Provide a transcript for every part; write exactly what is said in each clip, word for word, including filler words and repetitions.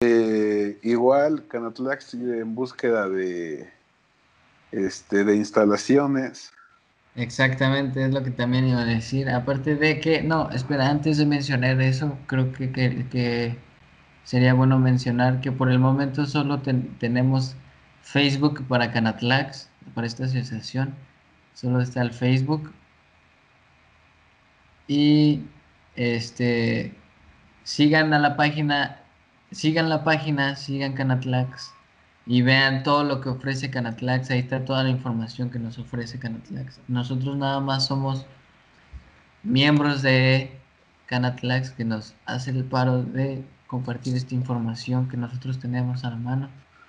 Eh, igual, Canatlax sigue en búsqueda de, este, de instalaciones. Exactamente, es lo que también iba a decir. Aparte de que, no, espera, antes de mencionar eso, creo que, que, que sería bueno mencionar que por el momento solo ten- tenemos Facebook para Canatlax, para esta asociación. Solo está el Facebook. Y este sigan a la página, sigan la página, sigan Canatlax y vean todo lo que ofrece Canatlax. Ahí está toda la información que nos ofrece Canatlax. Nosotros nada más somos miembros de Canatlax que nos hace el paro de compartir esta información que nosotros tenemos a la mano.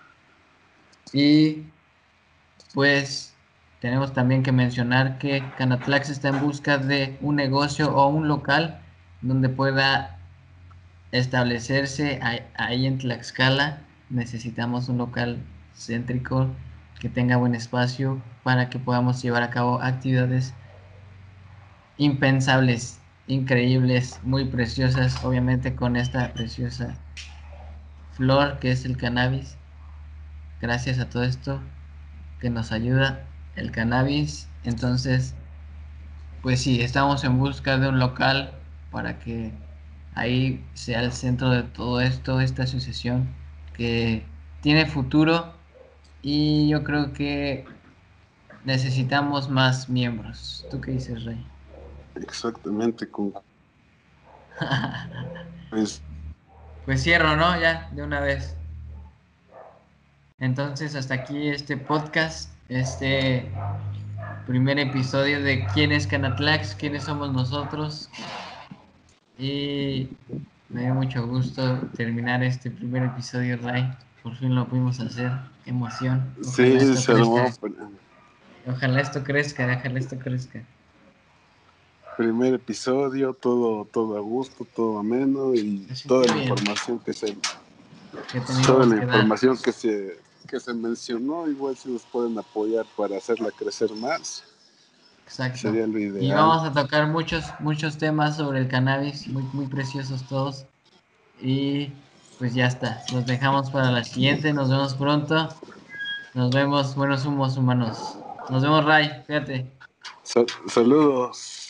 Y pues tenemos también que mencionar que Canatlax está en busca de un negocio o un local donde pueda establecerse ahí ahí en Tlaxcala. Necesitamos un local céntrico que tenga buen espacio para que podamos llevar a cabo actividades impensables, increíbles, muy preciosas, obviamente con esta preciosa flor que es el cannabis. Gracias a todo esto que nos ayuda el cannabis. Entonces, pues sí, estamos en busca de un local para que ahí sea el centro de todo esto, esta asociación que tiene futuro y yo creo que necesitamos más miembros. ¿Tú qué dices, Rey? Exactamente, con pues, Pues cierro, ¿no? Ya, de una vez. Entonces, hasta aquí este podcast, este primer episodio de quién es Canatlax, quiénes somos nosotros. Y me dio mucho gusto terminar este primer episodio, Ray. Por fin lo pudimos hacer. Qué emoción. Ojalá sí, esto se armó. crezca. Ojalá esto crezca, ojalá esto crezca. Primer episodio, todo, todo a gusto, todo ameno y Se toda sintió la bien información que se, que toda teníamos la que dar. información que se, que se mencionó, igual si nos pueden apoyar para hacerla crecer más, Exacto. sería lo Y ideal. vamos a tocar muchos, muchos temas sobre el cannabis, muy, muy preciosos todos. Y pues ya está. Los dejamos para la siguiente. Nos vemos pronto. Nos vemos, buenos humos humanos. Nos vemos, Ray. Fíjate. Sa- saludos.